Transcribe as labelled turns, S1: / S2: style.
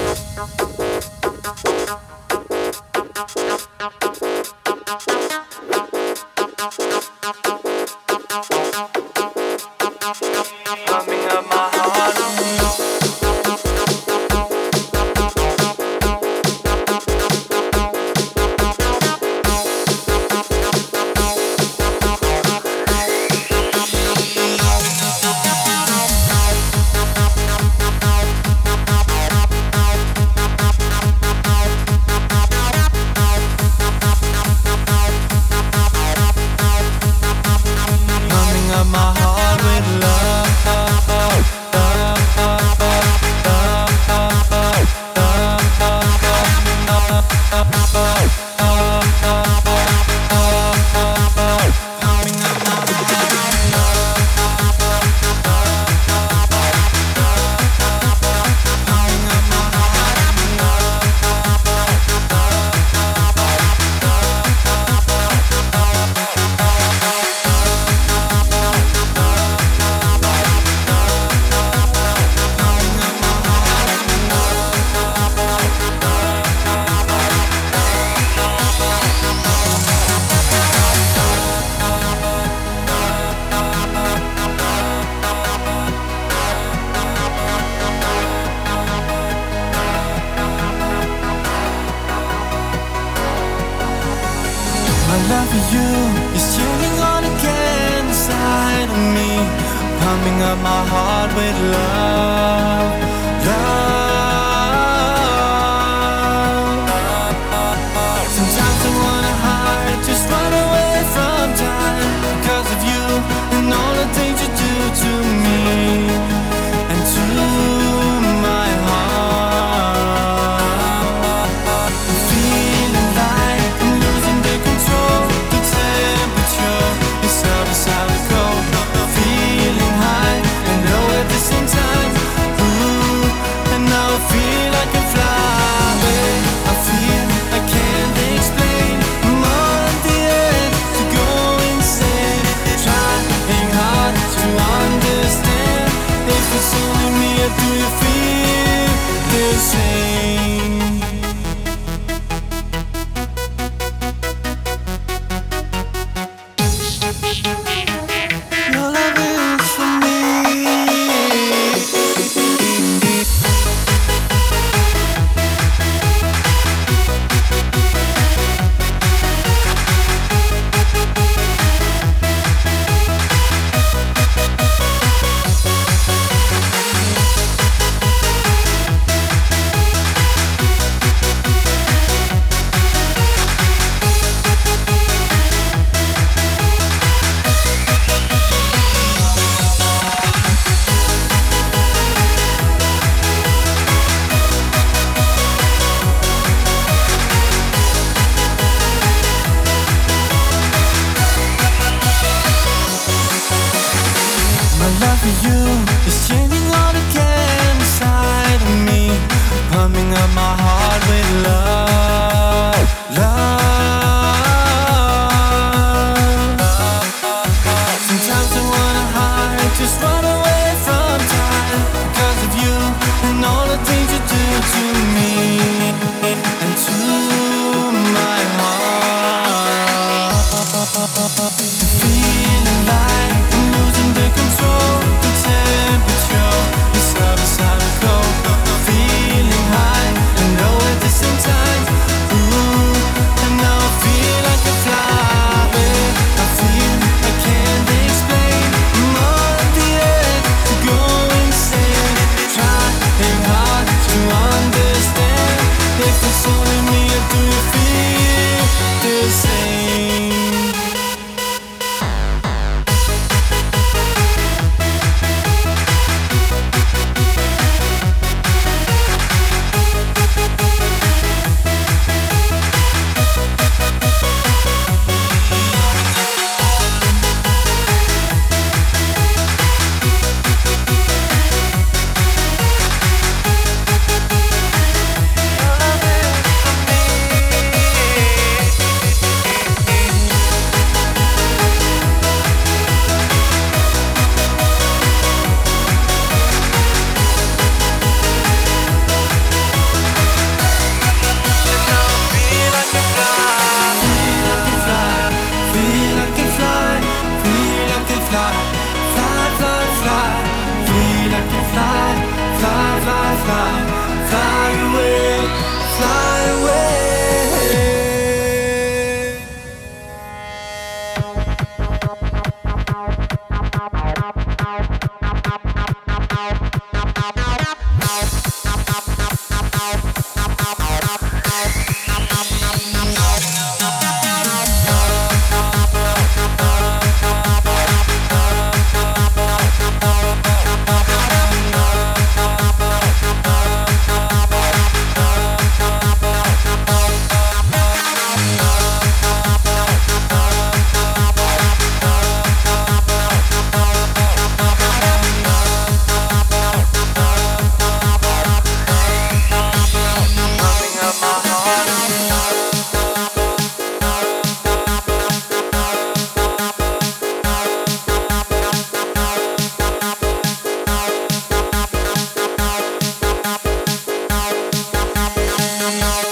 S1: Pumping up my heart. Pumping up my heart with love. My love for you is tuning on again inside of me, pumping up my heart with love, love. Sometimes I wanna hide, just run away from time because of you and all the things you do to me and to my heart. I'm feeling like I'm losing the control. The temperature is out of go. Feeling high and low at the same time. me.